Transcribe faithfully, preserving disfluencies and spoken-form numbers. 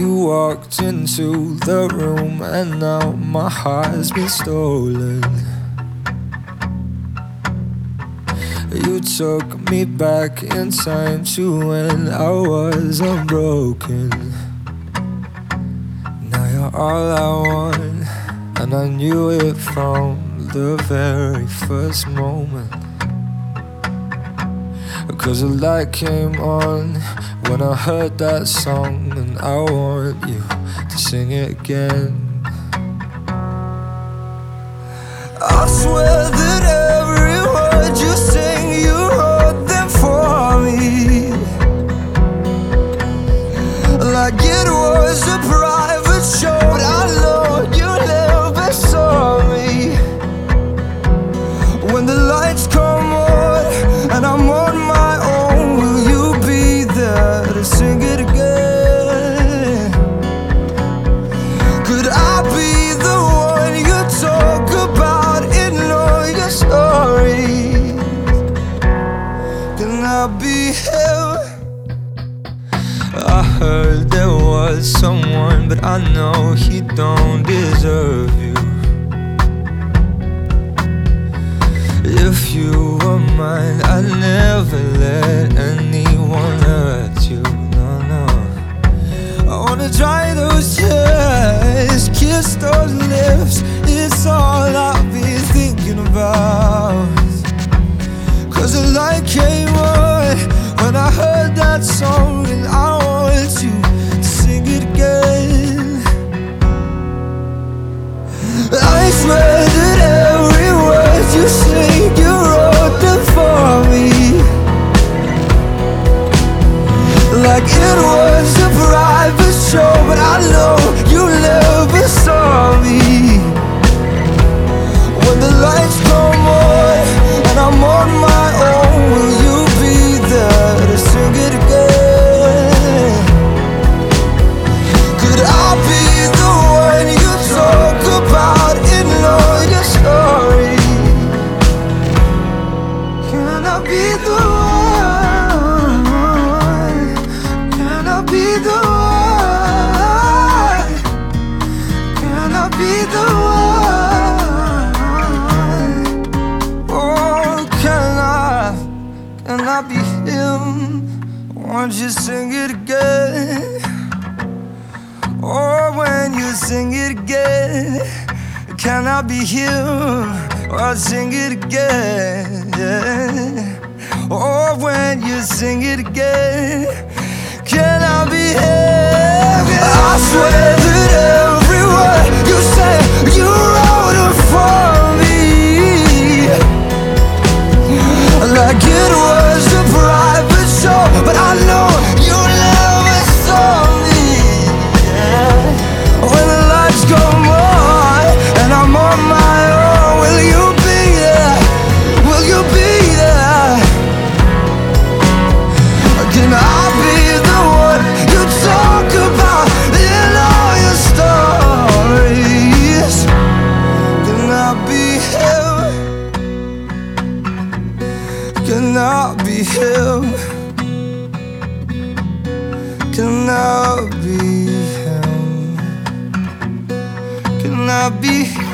You walked into the room and now my heart's been stolen. You took me back in time to when I was unbroken. Now you're all I want, and I knew it from the very first moment. Cause the light came on when I heard that song, and I want you to sing it again. I swear that every word you sing, you wrote them for me, like it was a private show. I know you never saw me. When the lights come on and I'm on my own, will you be there to sing it again? Could I be the one you talk about in all your stories? Can I be him? I heard there was someone, but I know he don't deserve you. If you were mine, I'd never let anyone hurt you. No, no. I wanna dry those tears, kiss those lips. It's all I've been thinking about. Cause the light came on when I heard that song, and I want you to sing it again. I swear that every word you sing, you wrote them for me, like it was a private show. But I know you never saw me. When the lights come on and I'm on my own, will you be there to sing it again? Could I be the one you talk about in all your stories? Can I be the one? Can I be the one? Can I be the one? Oh, can I? Can I be him? Won't you sing it again? Oh, when you sing it again, can I be him? Oh, sing it again. Oh, when you sing it again, can I be him? I swear that every word you say, you wrote it for me, like it was a private show. But I know you never saw me. When the lights come on and I'm on my own, will you be there? Will you be there? Can I be the one you talk about in all your stories? Can I be him? Can I be him? Can I be him? Can I be